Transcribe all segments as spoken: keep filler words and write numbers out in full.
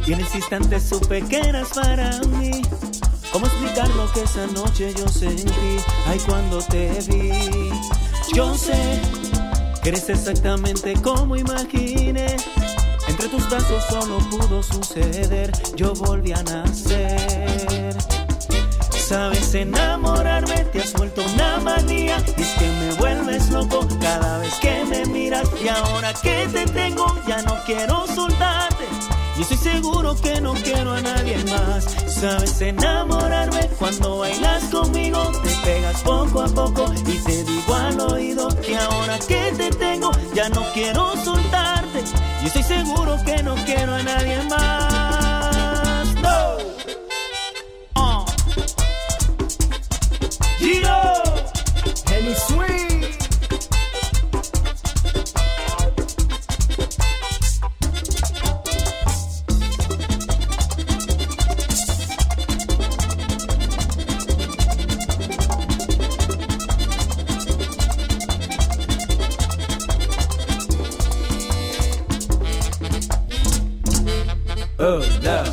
y en ese instante supe que eras para mí. ¿Cómo explicar lo que esa noche yo sentí? Ay, cuando te vi. Yo sé que eres exactamente como imaginé. Entre tus brazos solo pudo suceder. Yo volví a nacer. Sabes enamorarme, te has vuelto una manía. Y es que me vuelves loco cada vez que me miras. Y ahora que te tengo ya no quiero soltarte. Y estoy seguro que no quiero a nadie más. Sabes enamorarme cuando bailas conmigo. Te pegas poco a poco y te digo al oído que ahora que te tengo ya no quiero soltarte. Y estoy seguro que no quiero a nadie más. No. Uh. Giro, Henny Sweet. Oh, no.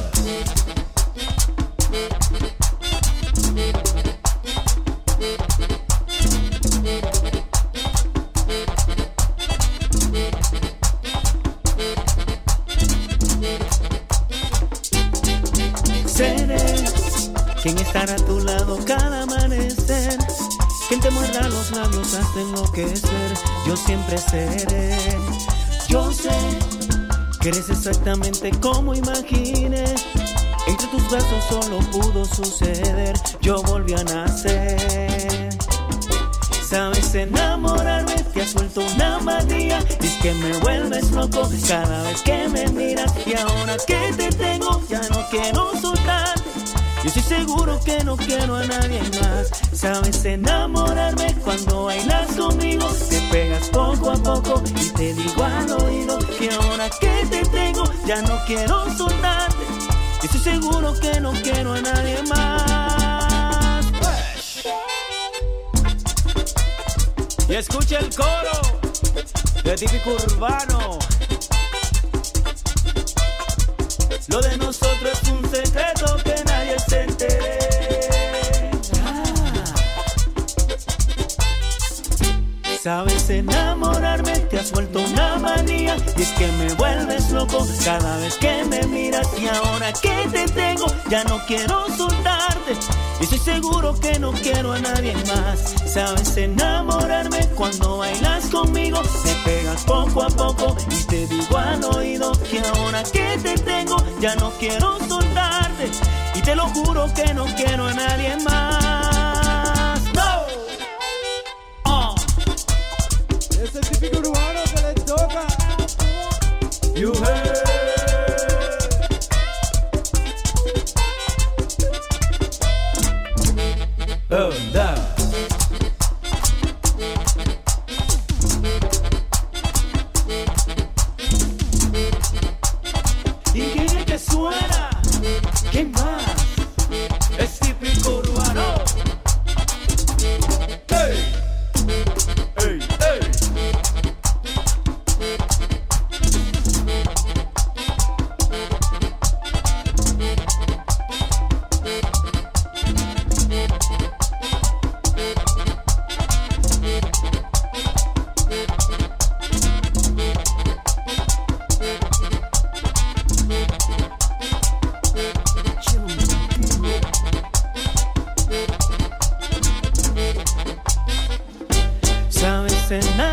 Seré quien estará a tu lado cada amanecer, quien te muerda los labios hasta enloquecer. Yo siempre seré. Yo sé que eres exactamente como imaginé. Entre tus brazos solo pudo suceder. Yo volví a nacer. Sabes enamorarme, te has vuelto una manía. Y es que me vuelves loco cada vez que me miras. Y ahora que te tengo ya no quiero soltarte. Yo estoy seguro que no quiero a nadie más. Sabes enamorarme cuando bailas conmigo. Te pegas poco a poco y te digo al oído que ahora que te tengo ya no quiero soltarte. Yo estoy seguro que no quiero a nadie más. Y escucha el coro de Típico Urbano. Lo de nosotros es un secreto que nadie se entere. Ah. Sabes enamorarme, te has vuelto una manía. Y es que me vuelves loco cada vez que me miras. Y ahora que te tengo ya no quiero soltarte. Y estoy seguro que no quiero a nadie más. Sabes enamorarme cuando bailas conmigo. Te pegas poco a poco y te digo al oído que ahora que te tengo ya no quiero soltarte. Y te lo juro que no quiero a nadie más. ¡No! Oh. Es el típico urbano que le toca. You heard. Oh, no. ¿Y quién es que suena? ¿Quién más? Es Típico Urbano. ¡Hey! ¡Hey! ¡Hey! Sabes en